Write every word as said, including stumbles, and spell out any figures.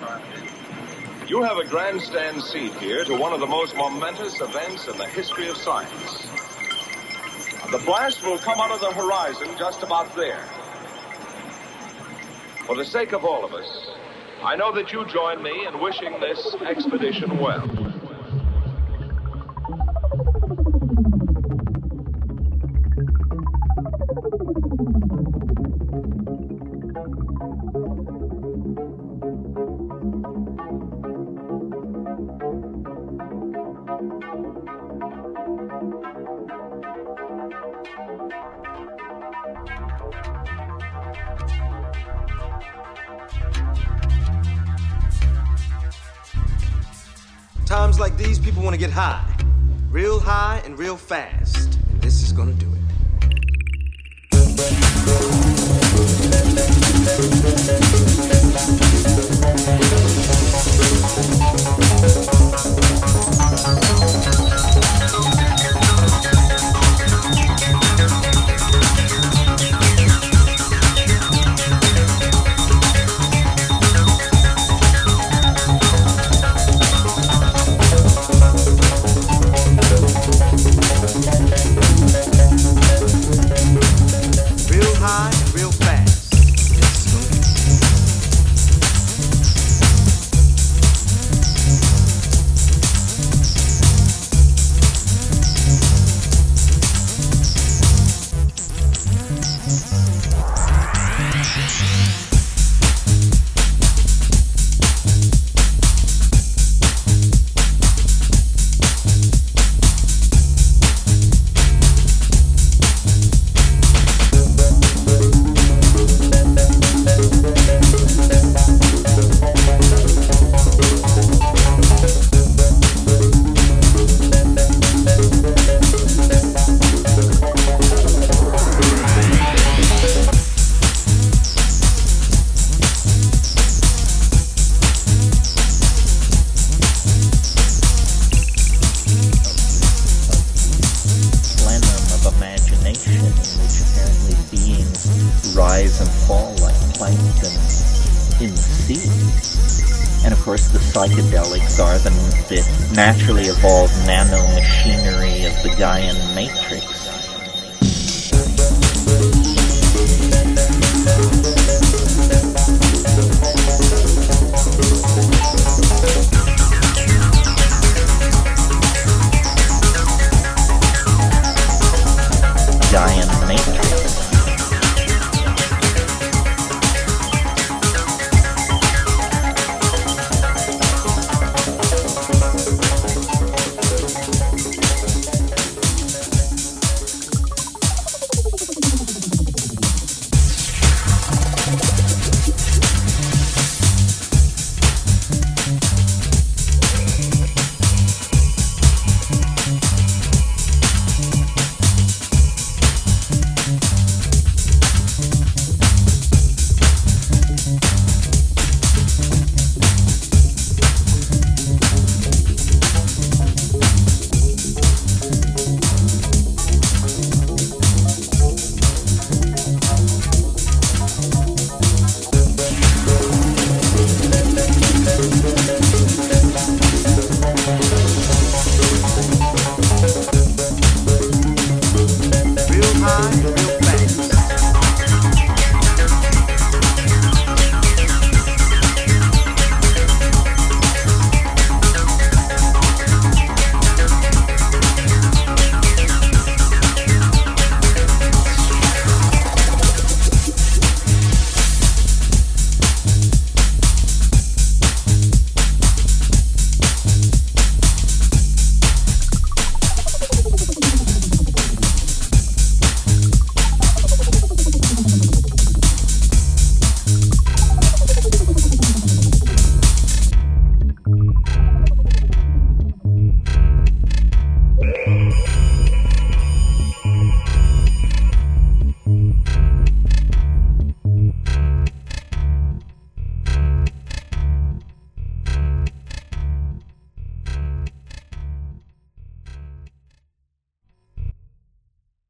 You have a grandstand seat here to one of the most momentous events in the history of science. The blast will come out of the horizon just about there. For the sake of all of us, I know that you join me in wishing this expedition well. Times like these, people want to get high. Real high and real fast. And this is gonna do it. rise and fall like plankton in the sea. And of course the psychedelics are the, the naturally evolved nanomachinery of the Gaian matrix.